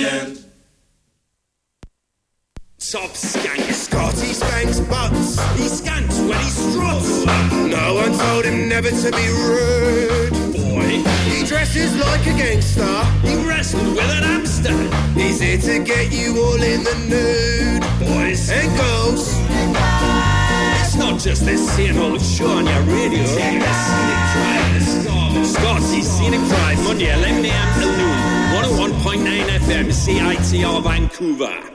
brilliant. Top skank. Scotty spanks butts. He skanks when he struts. No one told him never to be rude. Boy, He dresses like a gangster. he wrestled with an hamster. He's here to get you all in the nude. Boys And girls. it's not just this same old show on your radio. It's the Scenic Drive. Scotty's Scenic Drive, Monday 11 a.m. till noon. 101.9 FM, CITR Vancouver.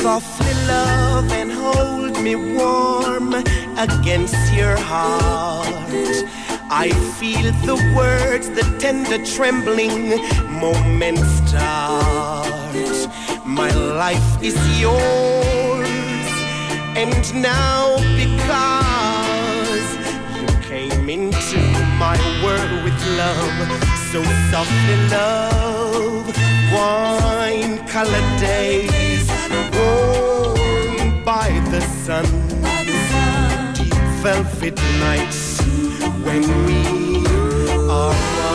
Softly love and hold me warm against your heart. I feel the words, the tender trembling moments start. My life is yours, and now because you came into my world with love, so softly love, wine-colored days, warmed by the sun, deep velvet nights when we are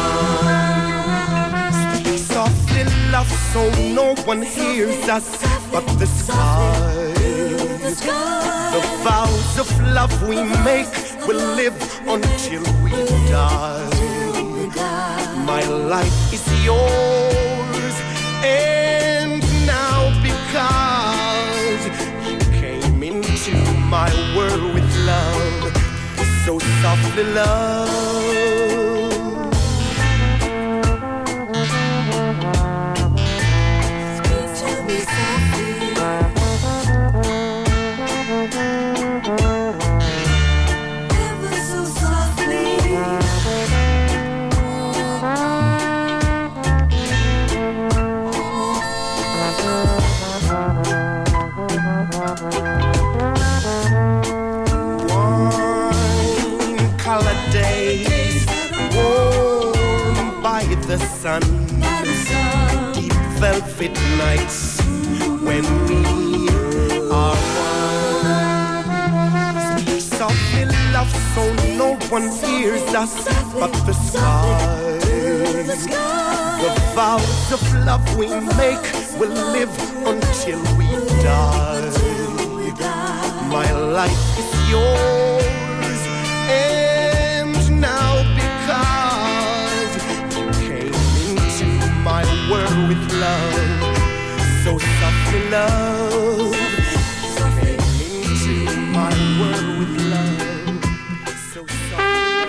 one. Speak softly, love, so no one hears us but the sky. The vows of love we make will live until we die. My life is yours, and now because you came into my world with love, so softly love. Speak to me softly. Ever so softly. Wine-colored days, warmed by the sun, deep velvet nights when we are one. Speak softly, love, so no one hears us but the sky. The vows of love we make will live until we die. My life is yours, and now because you came into my world with love, so softly love, you came into my world with love, so softly.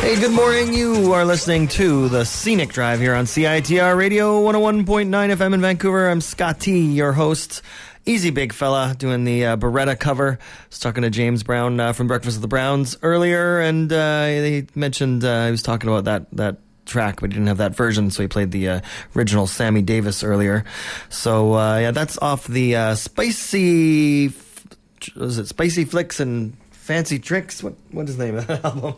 Hey, good morning. You are listening to the Scenic Drive here on CITR Radio 101.9 FM in Vancouver. I'm Scott T, your host. Easy big fella doing the Beretta cover. I was talking to James Brown from Breakfast of the Browns earlier, and he mentioned he was talking about that track, but he didn't have that version, so he played the original Sammy Davis earlier. So yeah, that's off the Spicy Flicks and Fancy Tricks. What is the name of that album?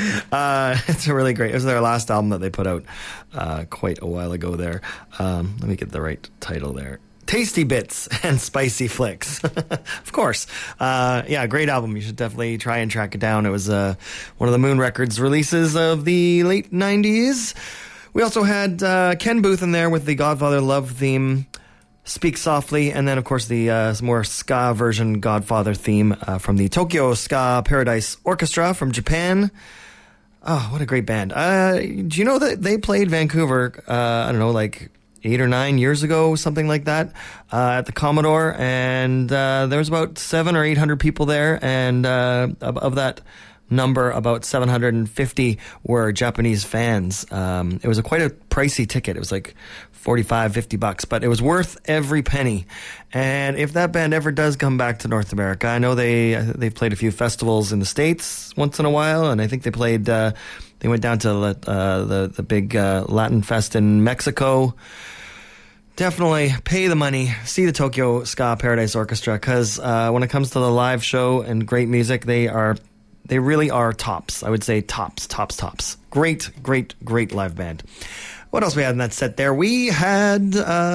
It's a really great. It was their last album that they put out quite a while ago. There, let me get the right title there. Tasty Bits and Spicy Flicks. Of course. Yeah, great album. You should definitely try and track it down. It was one of the Moon Records releases of the late 90s. We also had Ken Booth in there with the Godfather Love theme, Speak Softly, and then, of course, the more ska version Godfather theme from the Tokyo Ska Paradise Orchestra from Japan. Oh, what a great band. Do you know that they played Vancouver, I don't know, like 8 or 9 years ago, something like that, at the Commodore, and there was about 700 or 800 people there, and of that number, about 750 were Japanese fans. It was quite a pricey ticket. It was like $45-50, but it was worth every penny. And if that band ever does come back to North America, I know they've played a few festivals in the States once in a while, and I think they played. They went down to the big Latin Fest in Mexico. Definitely pay the money, see the Tokyo Ska Paradise Orchestra, because when it comes to the live show and great music, they really are tops. I would say tops. Great live band. What else we had in that set there? We had,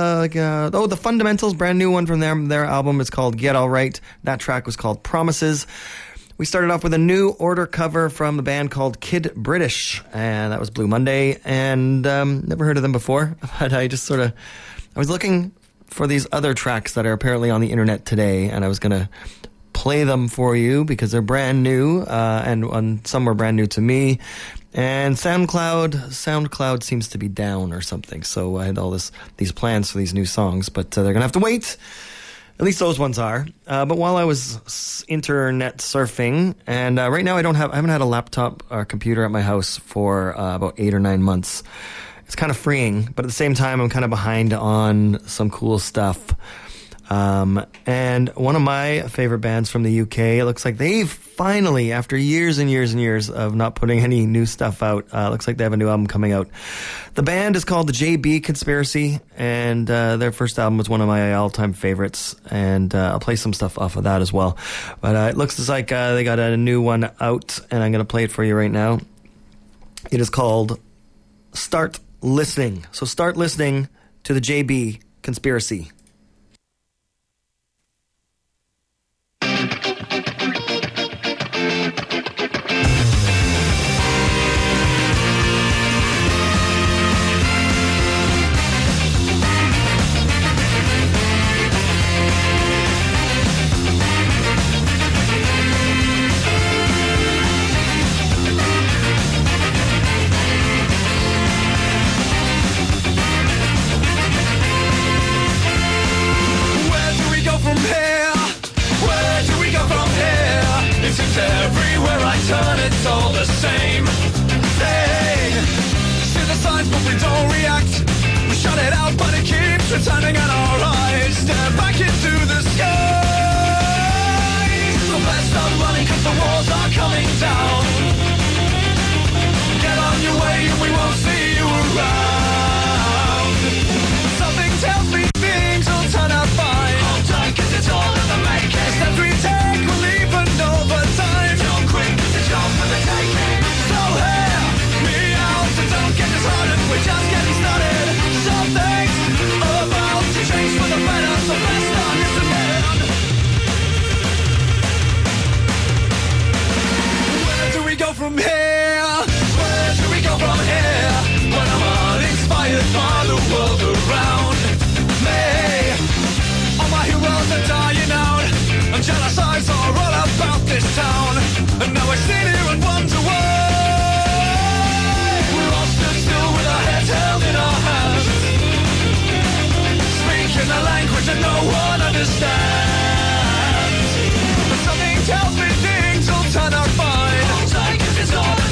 The Fundamentals, brand new one from them. Their album is called Get All Right. That track was called Promises. We started off with a New Order cover from a band called Kid British, and that was Blue Monday, and never heard of them before, but I was looking for these other tracks that are apparently on the internet today, and I was going to play them for you because they're brand new, and some were brand new to me. And SoundCloud seems to be down or something, so I had all these plans for these new songs, but they're going to have to wait. At least those ones are. But while I was internet surfing, and right now I haven't had a laptop or computer at my house for about 8 or 9 months. It's kind of freeing, but at the same time, I'm kind of behind on some cool stuff. And one of my favorite bands from the UK, it looks like they've finally, after years and years and years of not putting any new stuff out, looks like they have a new album coming out. The band is called the JB Conspiracy, and their first album was one of my all-time favorites, and I'll play some stuff off of that as well. But it looks like they got a new one out, and I'm going to play it for you right now. It is called Start Listening. So start listening to the JB Conspiracy. Everywhere I turn, it's all the same thing. See the signs, but we don't react. We shut it out, but it keeps returning at our eyes. Stare back into the skies. So let's start running, cause the walls are coming down. Get on your way and we won't see you around. Something tells me things will turn out fine. Hold tight, cause it's all in the making. The steps we take will leave an overtime. Don't quit, cause it's yours for the taking. So hear me out, so don't get disheartened. We're just getting started. Something's about to change for the better, so let's start listening. Where do we go from here? Where do we go from here? When I'm uninspired by the world around me. All my heroes are dying out, and jealous eyes are all about this town. And now I sit here and wonder why we're all stood still with our heads held in our hands, speaking a language that no one understands. But something tells me things will turn out fine. Hold tight, 'cause it's all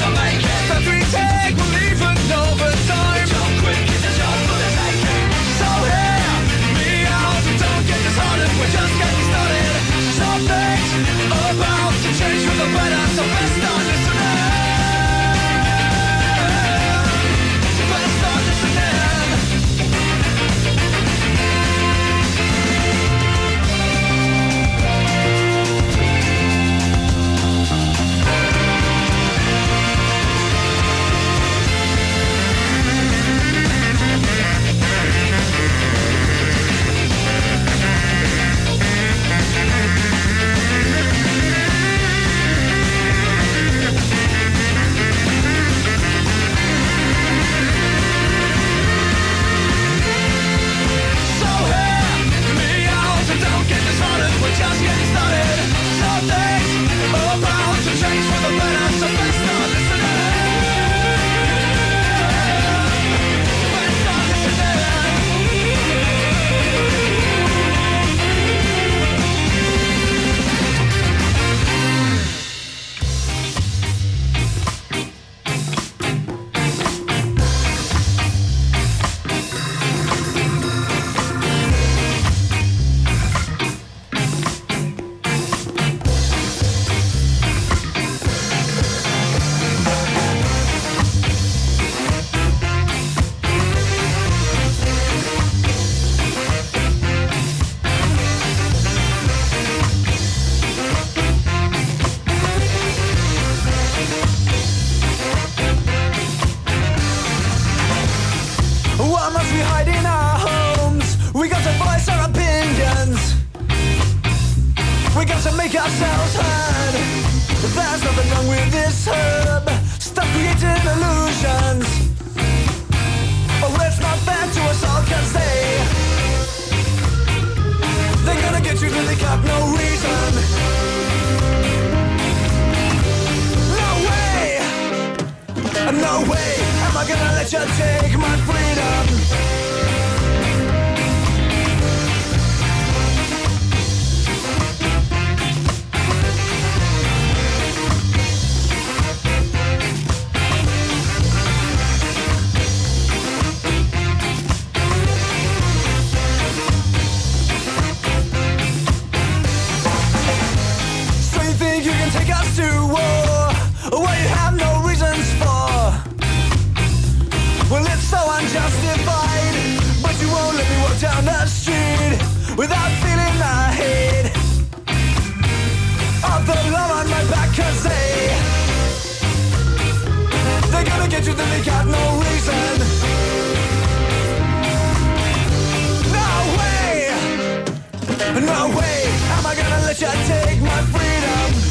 ourselves heard. There's nothing wrong with this herb. Stop creating illusions. Oh, it's not fair to us all, cause they're gonna get you till they got no reason. No way am I gonna let you take my freedom. So you think you can take us to war? Well, you have no reasons for. Well, it's so unjustified, but you won't let me walk down the street without feeling the hate of the love on my back, cause they're gonna get you till they got no reason. No way am I gonna let you take my freedom.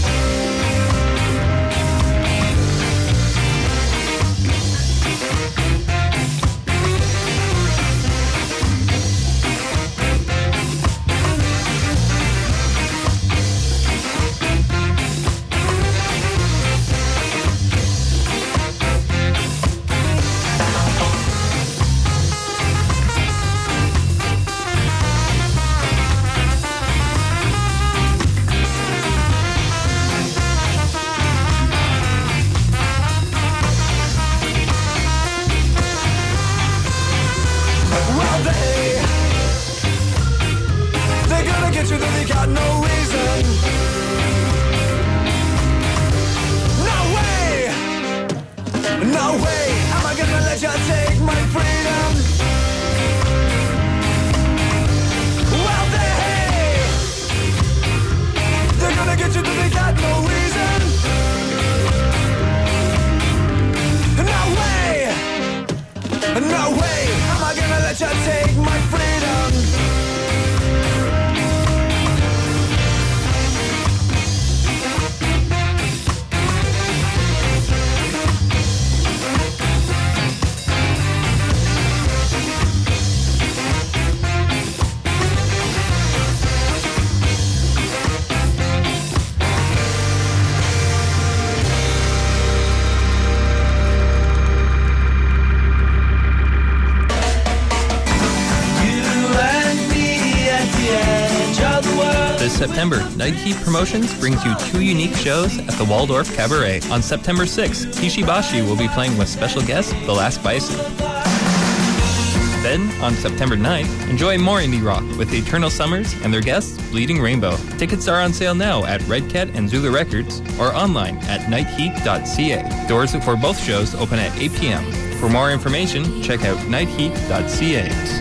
September, Night Heat Promotions brings you 2 unique shows at the Waldorf Cabaret. On September 6th, Kishibashi will be playing with special guest The Last Bison. Then, on September 9th, enjoy more indie rock with Eternal Summers and their guests, Bleeding Rainbow. Tickets are on sale now at Red Cat and Zula Records or online at nightheat.ca. Doors for both shows open at 8 p.m. For more information, check out nightheat.ca.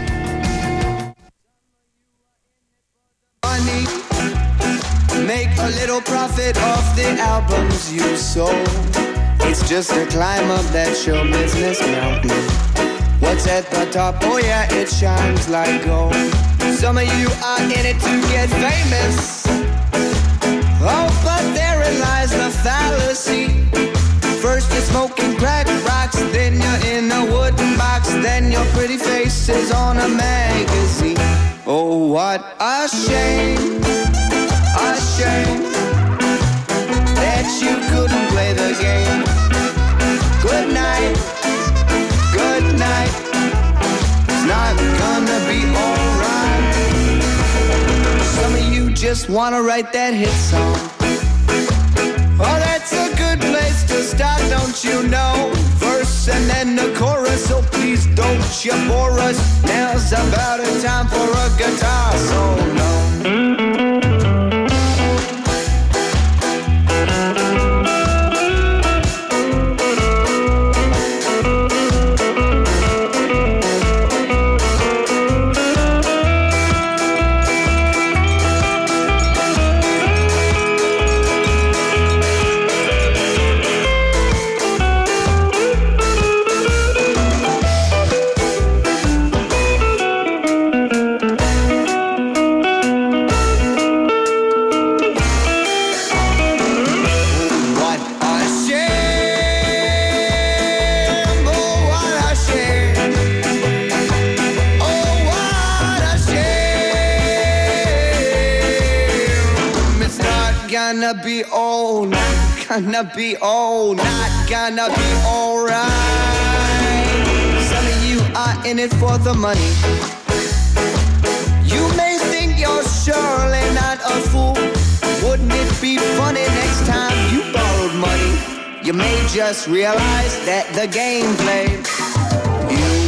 Make a little profit off the albums you sold. It's just a climb up that show business mountain. What's at the top? Oh yeah, it shines like gold. Some of you are in it to get famous. Oh, but therein lies the fallacy. First you're smoking crack rocks, then you're in a wooden box, then your pretty face is on a magazine. Oh, what a shame. A shame that you couldn't play the game. Good night, good night. It's not gonna be alright. Some of you just wanna write that hit song. Oh, that's a good place to start, don't you know? Verse and then the chorus, so please don't you bore us. Now's about a time for a guitar solo. gonna be all night, gonna be all night, gonna be alright. Some of you are in it for the money. You may think you're surely not a fool. Wouldn't it be funny next time you borrowed money? You may just realize that the game played you.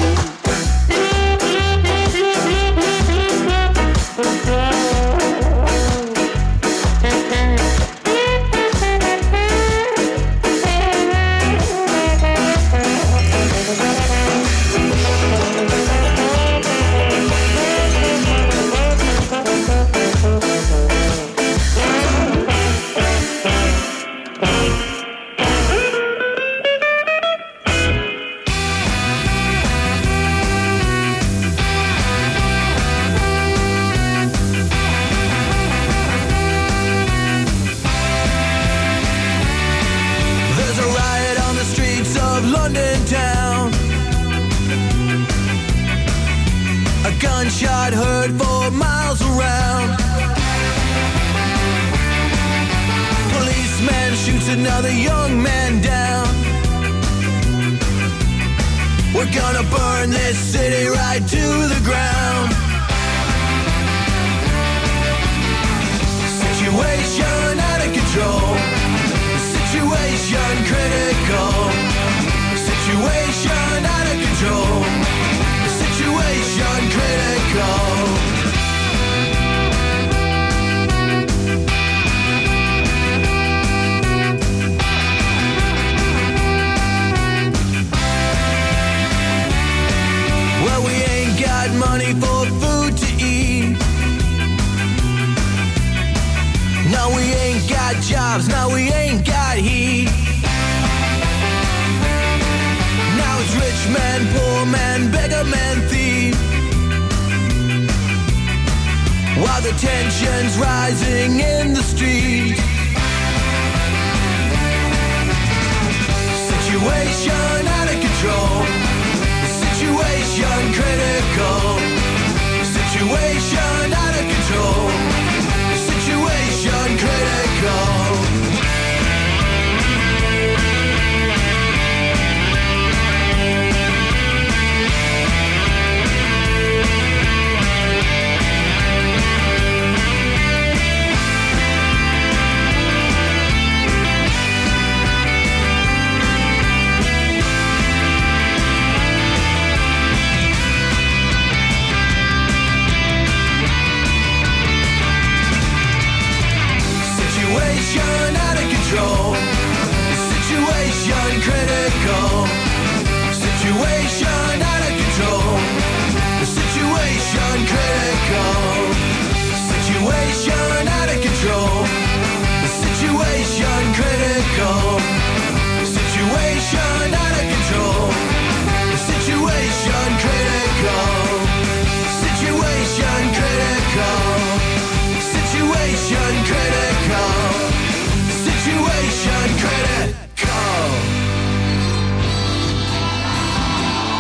Gunshot heard 4 miles around. Policeman shoots another young man down. We're gonna burn this city right to the ground. Situation out of control. Situation critical. Situation out of control. Situation critical. Well, we ain't got money for food to eat. No, we ain't got jobs. No, we ain't got heat. Now it's rich man, poor man, beggar man, thief. While the tension's rising in the street. Situation out of control. Situation critical. Situation out of control. Situation critical. Situation out of control. Situation critical. Situation out of control. Situation critical. Situation out of control. Situation critical. Situation out of control. Situation critical. Situation critical. Situation critical. Situation critical.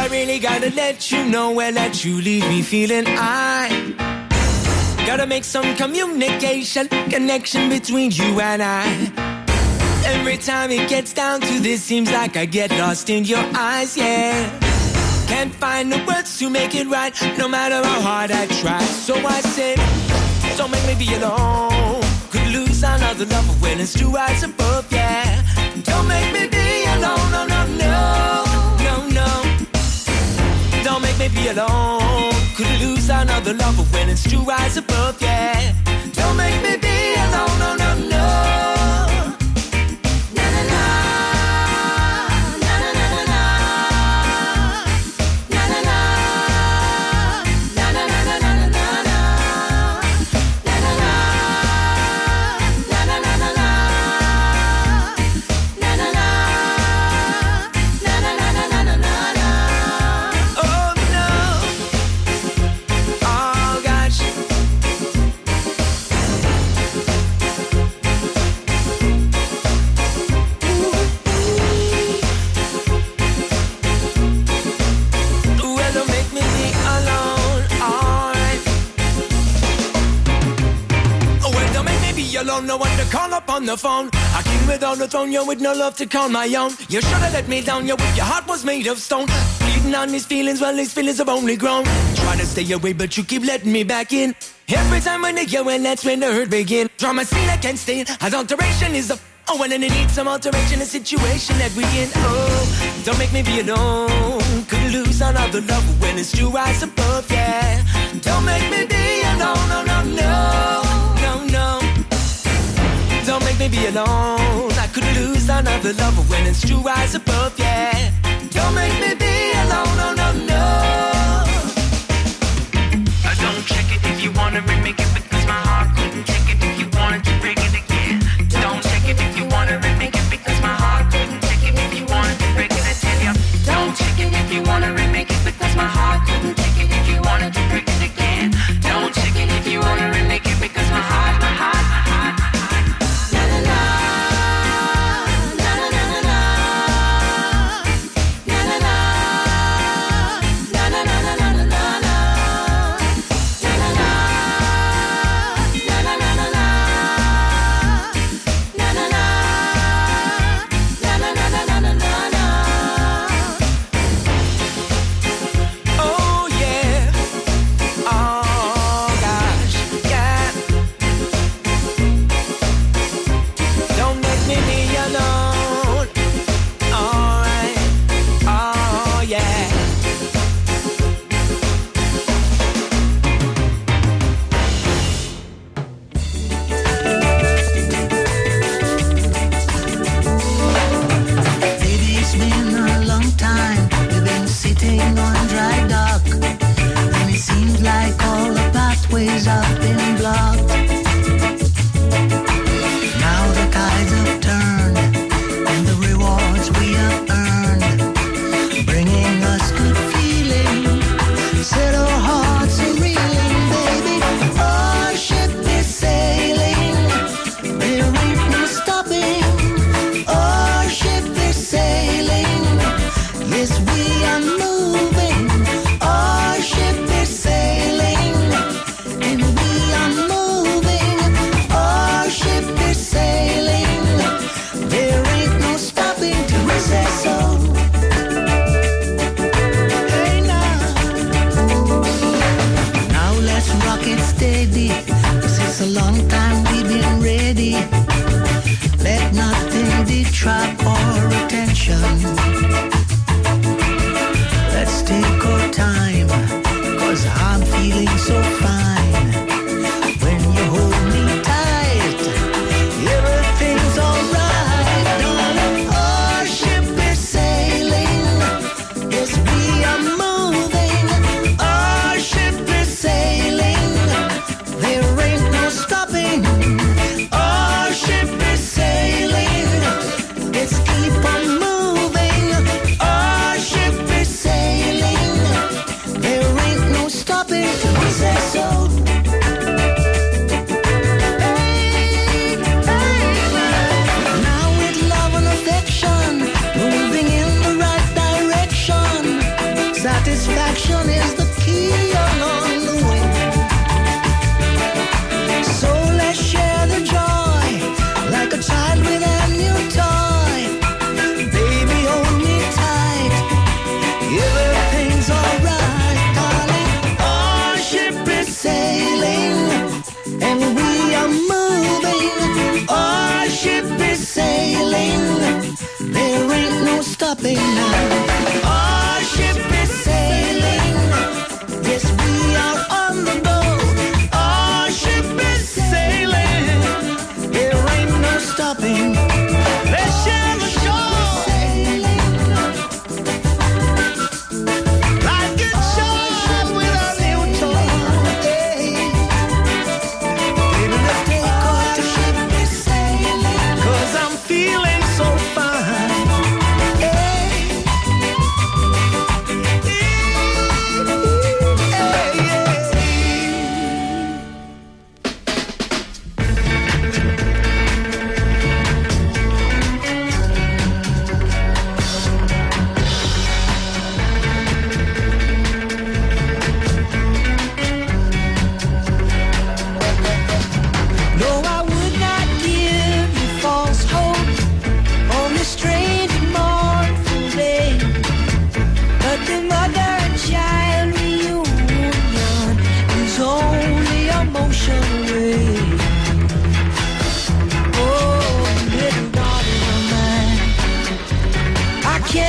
I really gotta let you know where that you leave me feeling I gotta make some communication, connection between you and I. Every time it gets down to this, seems like I get lost in your eyes, yeah. Can't find the words to make it right, no matter how hard I try. So I said, don't make me be alone. Could lose another lover when it's two eyes above, yeah. Don't make me be alone, no, no, no, no, no. Don't make me be alone. Could lose another lover when it's two eyes above, yeah. Don't make me be alone, no, no, no. No one to call up on the phone. I came without a throne, you with no love to call my own. You should have let me down, you if your heart was made of stone. Bleeding on these feelings, well these feelings have only grown. Try to stay away, but you keep letting me back in. Every time I need you, and that's when the hurt begin. Drama scene I can't stay in, adulteration is the oh, and then it needs some alteration, the situation that we in. Oh, don't make me be alone. Could lose another lover when it's two eyes above, yeah. Don't make me be alone, no, no, no, no, no. Don't make me be alone. I could lose another lover when it's two eyes above, yeah. Don't make me be alone, no, no, no. Don't check it if you wanna remake it because my heart couldn't take it if you wanted to break it again. Don't check it if you wanna remake it because my heart couldn't take it if you wanted to break it, I tell ya. Don't check it if you wanna remake it because my heart couldn't take it if you wanted to break it again. Don't check it if you wanna remake it because my heart. Ways have been blocked. Now the tides have turned, and the rewards we have earned, bringing us good feeling. Set our hearts a reeling, baby. Our ship is sailing. There ain't no stopping. Our ship is sailing. Yes, we are moving. Our ship is sailing. And we are moving, our ship is sailing. There ain't no stopping till we say so. Hey now, now let's rock it steady. 'Cause it's a long time we've been ready. Let nothing detract our attention.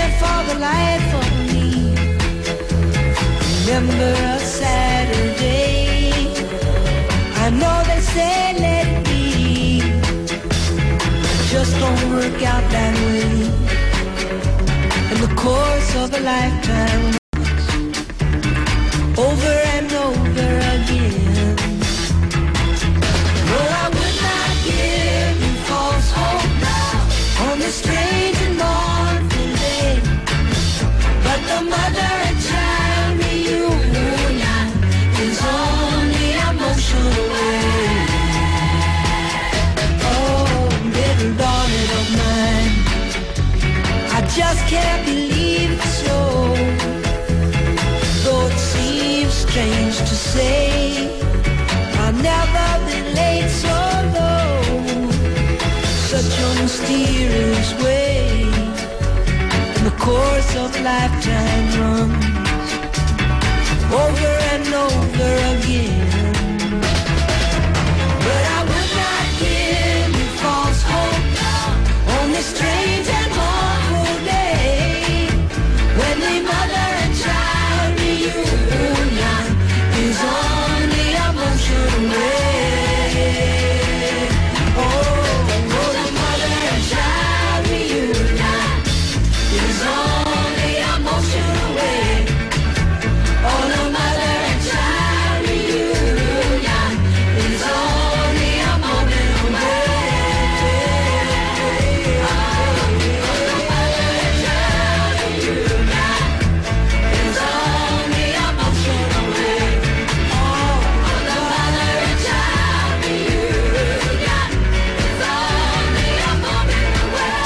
for the life of me. Remember a Saturday. I know they say let it be, it just don't work out that way. In the course of a lifetime, over and over again. No, I would not give you false hope on this strange and mournful day, but the mother and child reunion is only emotional way. Oh, little daughter of mine, I just can't believe it's so. Though it seems strange to say, I've never been late so low, such a mysterious way. And the course of lifetime runs over and over again. But I would not give you false hope on this strange and awful day, when the mother and child reunion is on the emotional way. Oh, the mother and child reunion is on the emotional way. Oh, the mother and child reunion is on the emotional way. Oh, the mother and child reunion is on the emotional way. Oh, the mother and child reunion is on the emotional way.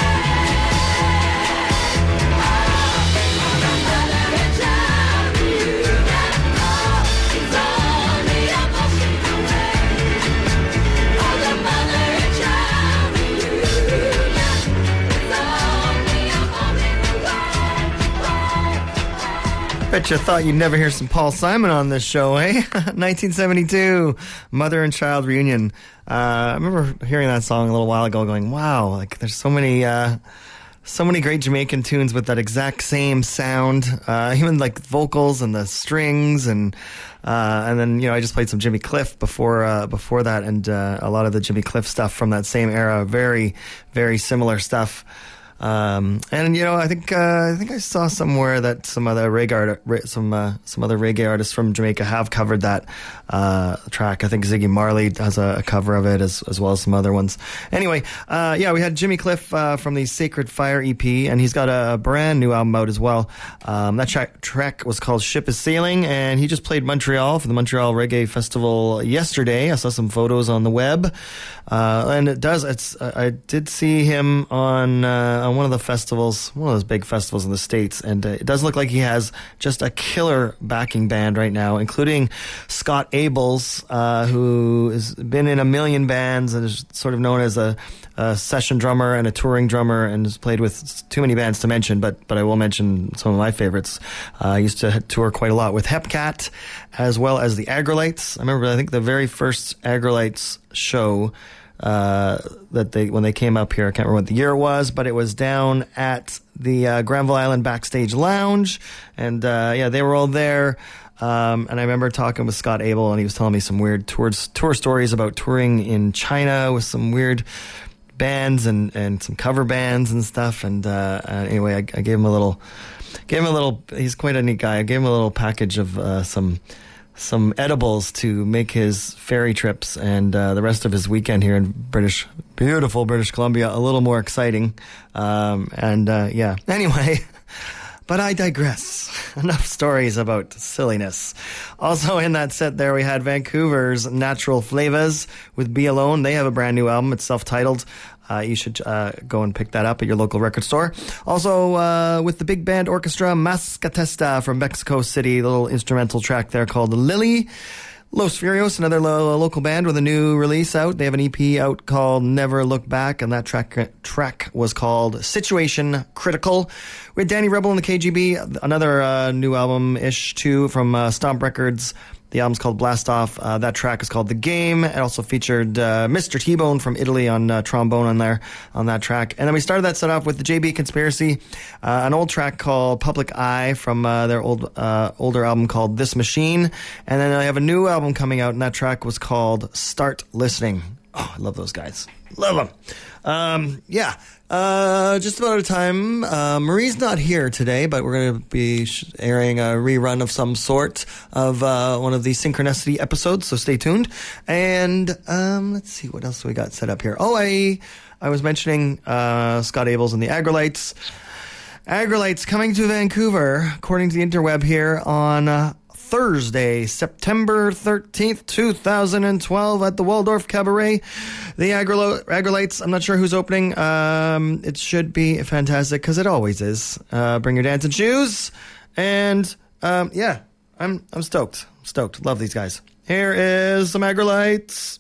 The mother and child reunion is on the emotional way. Oh, the mother and child reunion is on the emotional way. Bet you thought you'd never hear some Paul Simon on this show, eh? 1972, Mother and Child Reunion. I remember hearing that song a little while ago going, wow, like there's so many great Jamaican tunes with that exact same sound, even like vocals and the strings, and then, I just played some Jimmy Cliff before that, and a lot of the Jimmy Cliff stuff from that same era, very, very similar stuff. And I think I saw somewhere that some other reggae artists from Jamaica have covered that track. I think Ziggy Marley has a cover of it as well as some other ones. Anyway, we had Jimmy Cliff from the Sacred Fire EP, and he's got a brand new album out as well. That track was called Ship is Sailing, and he just played Montreal for the Montreal Reggae Festival yesterday. I saw some photos on the web, and I did see him on one of the festivals, one of those big festivals in the States, and it does look like he has just a killer backing band right now, including Scott Abels, who has been in a million bands and is sort of known as a session drummer and a touring drummer, and has played with too many bands to mention, but I will mention some of my favorites. I used to tour quite a lot with Hepcat, as well as the Agrolites. I remember, I think the very first Agrolites show when they came up here, I can't remember what the year it was, but it was down at the Granville Island Backstage Lounge, and they were all there. And I remember talking with Scott Abel, and he was telling me some weird tour stories about touring in China with some weird bands and some cover bands and stuff. And anyway, I gave him a little. He's quite a neat guy. I gave him a little package of some edibles to make his ferry trips and the rest of his weekend here in beautiful British Columbia a little more exciting. Anyway, but I digress. Enough stories about silliness. Also in that set there, we had Vancouver's Natural Flavas with Be Alone. They have a brand new album. It's self-titled. You should go and pick that up at your local record store. Also, with the big band orchestra, Mascatesta from Mexico City, the little instrumental track there called Lily. Los Furios, another local band with a new release out. They have an EP out called Never Look Back, and that track was called Situation Critical. We had Danny Rebel and the KGB, another new album-ish too from Stomp Records. The album's called Blast Off. That track is called The Game. It also featured Mr. T-Bone from Italy on trombone on that track. And then we started that set off with the JB Conspiracy, an old track called Public Eye from their older album called This Machine. And then they have a new album coming out, and that track was called Start Listening. Oh, I love those guys. Love them. Just about out of time. Marie's not here today, but we're going to be airing a rerun of some sort of one of the Synchronicity episodes, so stay tuned. And let's see, what else we got set up here? Oh, I was mentioning Scott Abels and the Agrolites. Agrolites coming to Vancouver, according to the interweb here, on Thursday, September 13th, 2012 at the Waldorf Cabaret. The Agrolites, I'm not sure who's opening. It should be fantastic, because it always is. Bring your dancing shoes. And, I'm stoked. Stoked. Love these guys. Here is some Agrolites.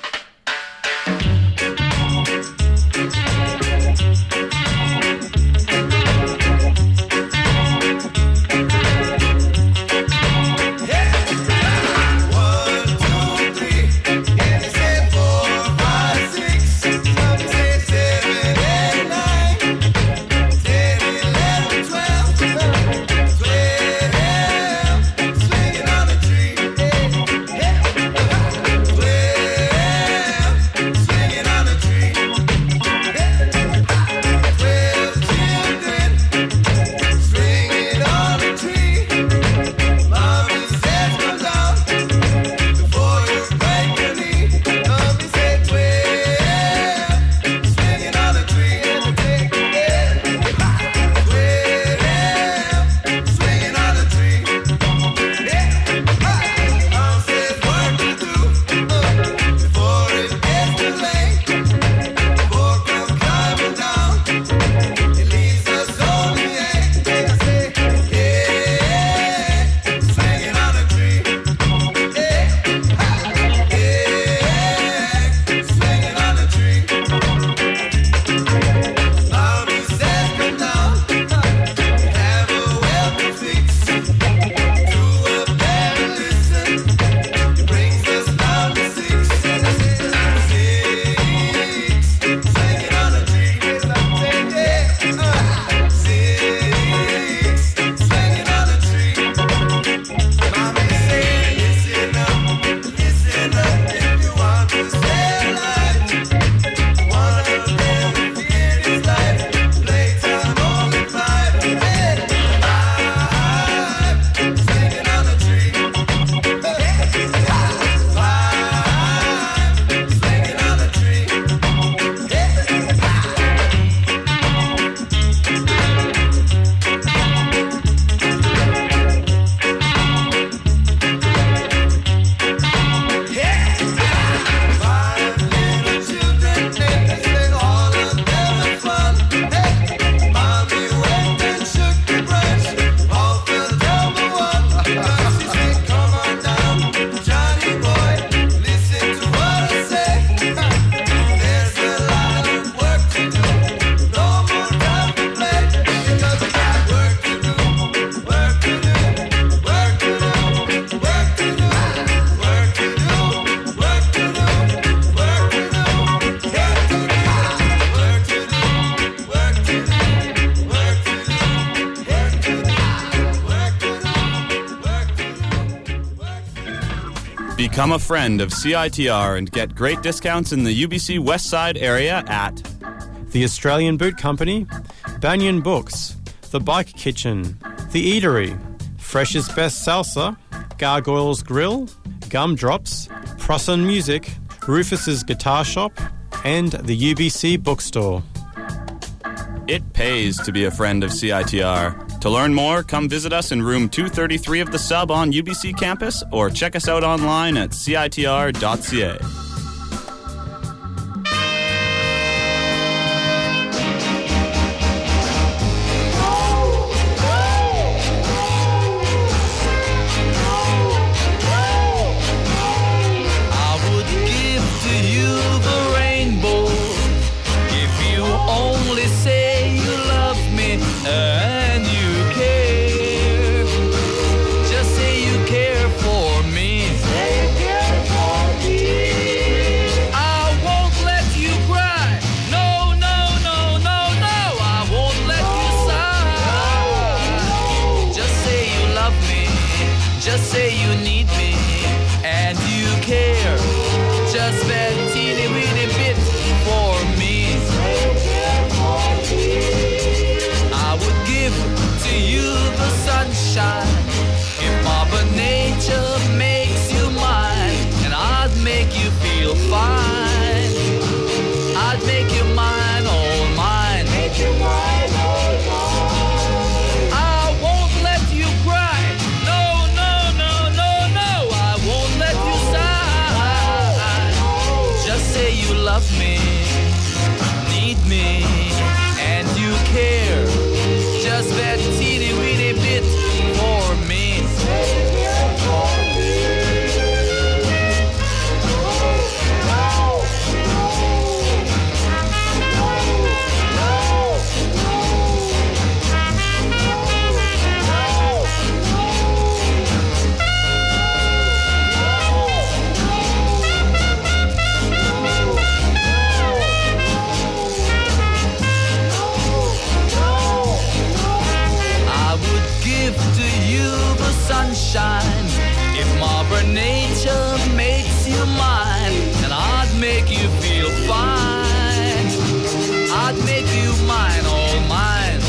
Become a friend of CITR and get great discounts in the UBC West Side area at the Australian Boot Company, Banyan Books, The Bike Kitchen, The Eatery, Fresh's Best Salsa, Gargoyles Grill, Gumdrops, Prosson Music, Rufus's Guitar Shop, and the UBC Bookstore. It pays to be a friend of CITR. To learn more, come visit us in room 233 of the Sub on UBC campus or check us out online at citr.ca. And you care, just say you care for me. Just say you need me and you care. Just that teeny weeny bit for me. I would give to you the sunshine if Mother Nature makes you mine, and I'd make you feel fine. I'd make you mine, all mine. Make you mine, all mine. I won't let you cry. No, no, no, no, no. I won't let you sigh. Just say you love me, need me, and you care. Just that teeny weeny bit for me. Sunshine, if Mother Nature makes you mine, then I'd make you feel fine. I'd make you mine, all mine.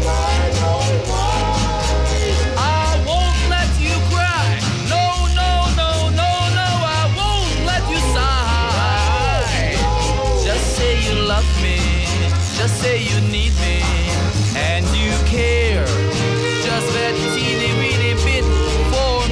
I won't let you cry. No, no, no, no, no. I won't let you sigh. Just say you love me. Just say you need me and you care. Just that teeny weeny bit for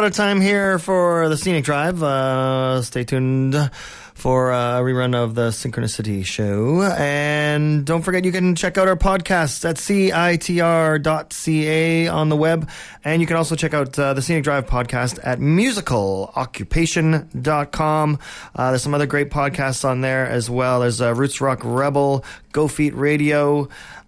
out of time here for the Scenic Drive. Stay tuned for a rerun of the Synchronicity show. And don't forget, you can check out our podcasts at CITR.ca on the web. And you can also check out the Scenic Drive podcast at musicaloccupation.com. There's some other great podcasts on there as well. There's Roots Rock Rebel, Go Feet Radio,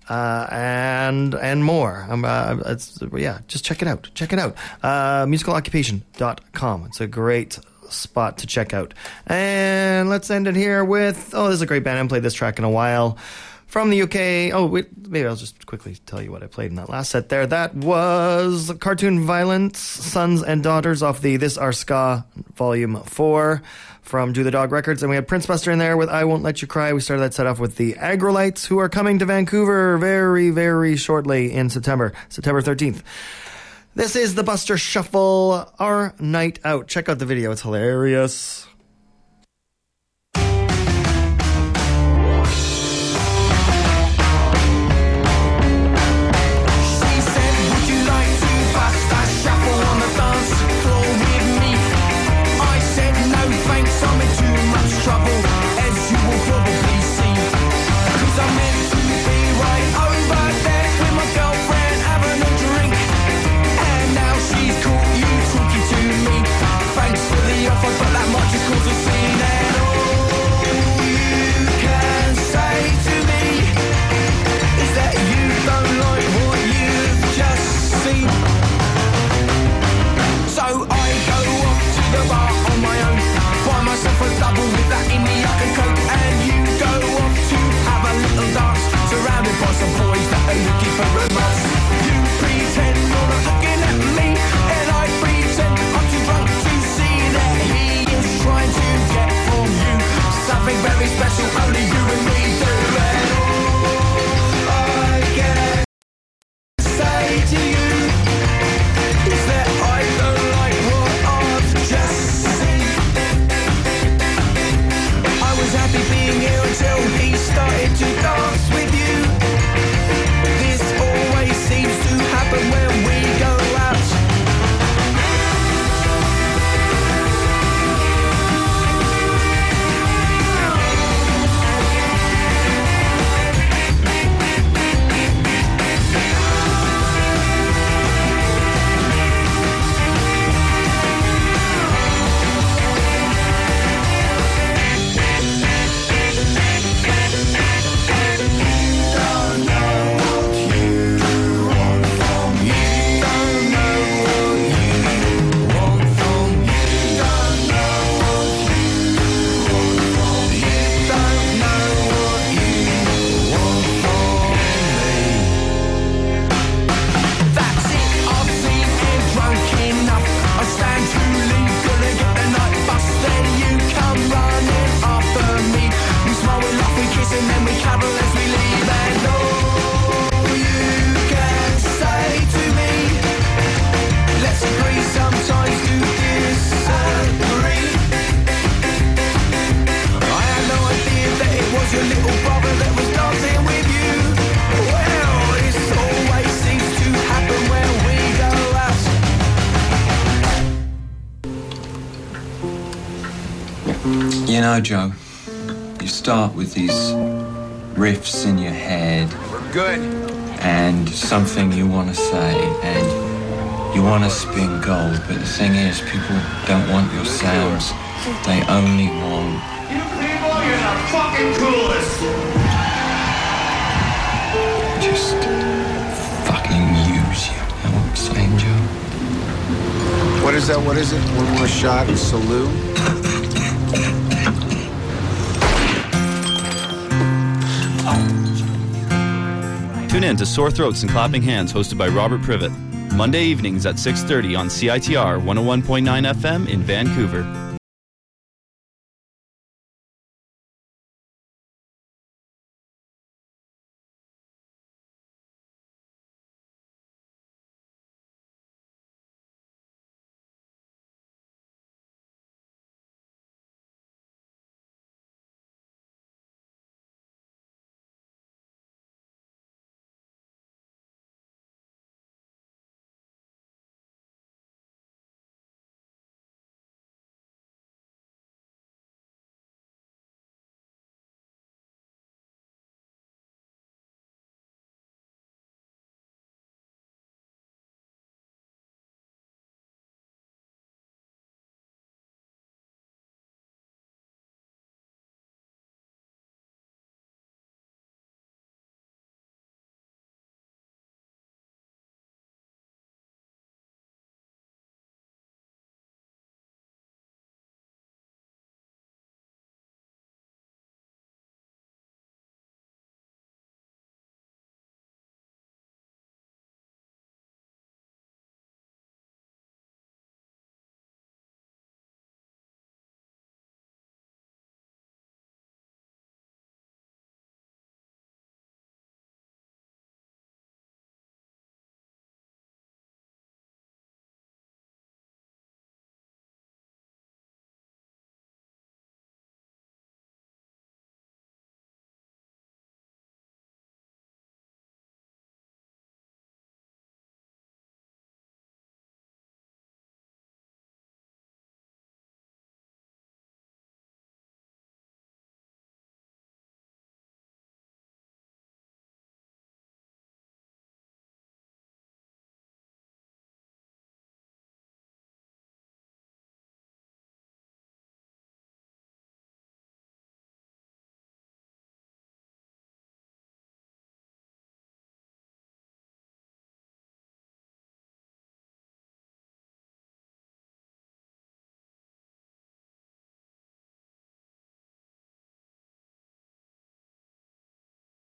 and more. Just check it out. Musicaloccupation.com. It's a great spot to check out. And let's end it here with, this is a great band. I haven't played this track in a while. From the UK. Maybe I'll just quickly tell you what I played in that last set there. That was Cartoon Violence, Sons and Daughters off the This Our Ska Volume 4 from Do the Dog Records. And we had Prince Buster in there with I Won't Let You Cry. We started that set off with the Agrolites, who are coming to Vancouver very, very shortly in September 13th. This is the Buster Shuffle, Our Night Out. Check out the video. It's hilarious. You know, Joe, you start with these riffs in your head. We're good. And something you want to say, and you want to spin gold, but the thing is, people don't want your sounds. They only want... You people, you're the fucking coolest. Just fucking use you. You know what I'm saying, Joe? What is that? What is it? One more shot and salute. Tune in to Sore Throats and Clapping Hands, hosted by Robert Privet. Monday evenings at 6:30 on CITR 101.9 FM in Vancouver.